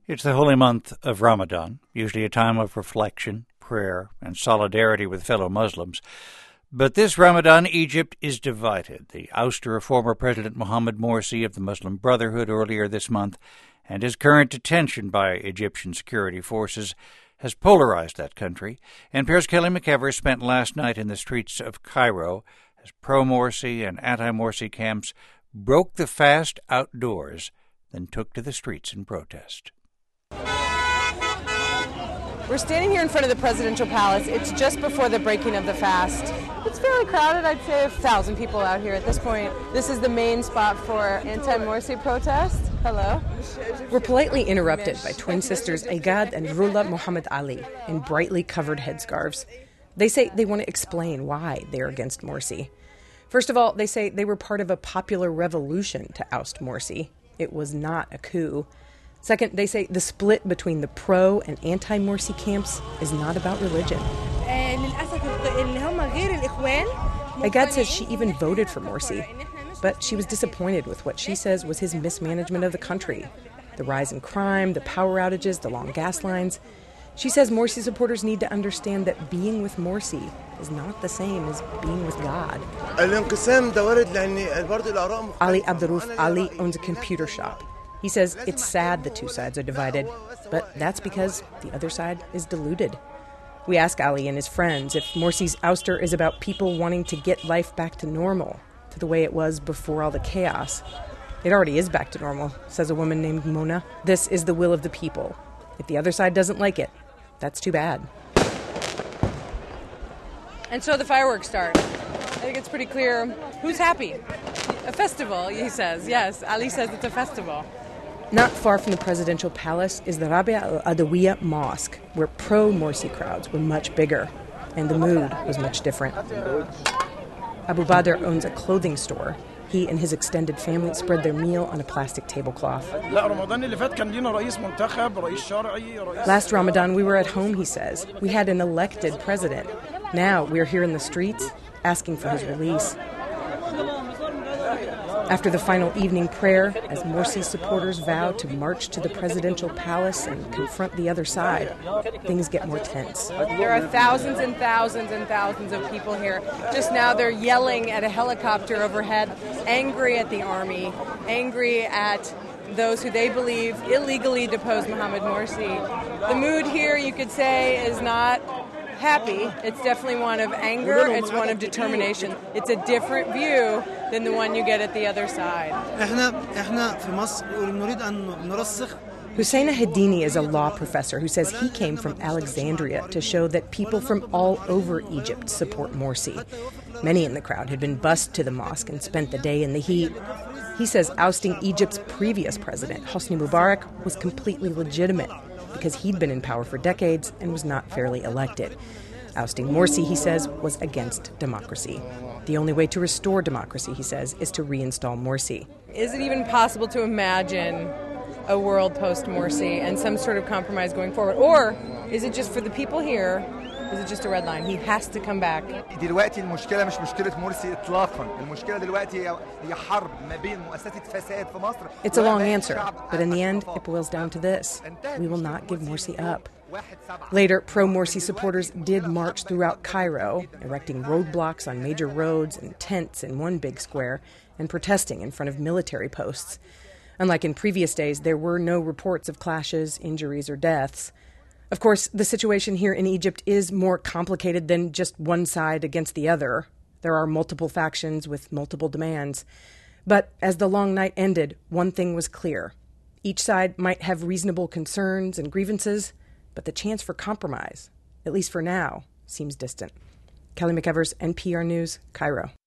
It's the holy month of Ramadan, usually a time of reflection, prayer, and solidarity with fellow Muslims. But this Ramadan, Egypt is divided. The ouster of former President Mohamed Morsi of the Muslim Brotherhood earlier this month and his current detention by Egyptian security forces has polarized that country. NPR's Kelly McEvers spent last night in the streets of Cairo as pro-Morsi and anti-Morsi camps broke the fast outdoors, then took to the streets in protest. We're standing here in front of the presidential palace. It's just before the breaking of the fast. It's fairly crowded. I'd say 1,000 people out here at this point. This is the main spot for anti-Morsi protest. Hello. We're politely interrupted by twin sisters Agad and Rula Mohammed Ali in brightly covered headscarves. They say they want to explain why they're against Morsi. First of all, they say they were part of a popular revolution to oust Morsi. It was not a coup. Second, they say the split between the pro and anti-Morsi camps is not about religion. Agad says she even voted for Morsi, but she was disappointed with what she says was his mismanagement of the country. The rise in crime, the power outages, the long gas lines. She says Morsi supporters need to understand that being with Morsi is not the same as being with God. Ali Abdurrauf Ali owns a computer shop. He says it's sad the two sides are divided, but that's because the other side is deluded. We ask Ali and his friends if Morsi's ouster is about people wanting to get life back to normal, to the way it was before all the chaos. It already is back to normal, says a woman named Mona. This is the will of the people. If the other side doesn't like it, that's too bad. And so the fireworks start. I think it's pretty clear who's happy. A festival, he says. Yes, Ali says it's a festival. Not far from the presidential palace is the Rabia al-Adawiya Mosque, where pro-Morsi crowds were much bigger, and the mood was much different. Abu Badr owns a clothing store. He and his extended family spread their meal on a plastic tablecloth. Last Ramadan, we were at home, he says. We had an elected president. Now we're here in the streets asking for his release. After the final evening prayer, as Morsi supporters vow to march to the presidential palace and confront the other side, things get more tense. There are thousands and thousands and thousands of people here. Just now they're yelling at a helicopter overhead, angry at the army, angry at those who they believe illegally deposed Mohamed Morsi. The mood here, you could say, is not happy. It's definitely one of anger. It's one of determination. It's a different view than the one you get at the other side. Hussein Hedini is a law professor who says he came from Alexandria to show that people from all over Egypt support Morsi. Many in the crowd had been bused to the mosque and spent the day in the heat. He says ousting Egypt's previous president, Hosni Mubarak, was completely legitimate because he'd been in power for decades and was not fairly elected. Ousting Morsi, he says, was against democracy. The only way to restore democracy, he says, is to reinstall Morsi. Is it even possible to imagine a world post-Morsi and some sort of compromise going forward? Or is it just for the people here? Is it just a red line? He has to come back. It's a long answer, but in the end, it boils down to this. We will not give Morsi up. Later, pro-Morsi supporters did march throughout Cairo, erecting roadblocks on major roads and tents in one big square, and protesting in front of military posts. Unlike in previous days, there were no reports of clashes, injuries, or deaths. Of course, the situation here in Egypt is more complicated than just one side against the other. There are multiple factions with multiple demands. But as the long night ended, one thing was clear. Each side might have reasonable concerns and grievances, but the chance for compromise, at least for now, seems distant. Kelly McEvers, NPR News, Cairo.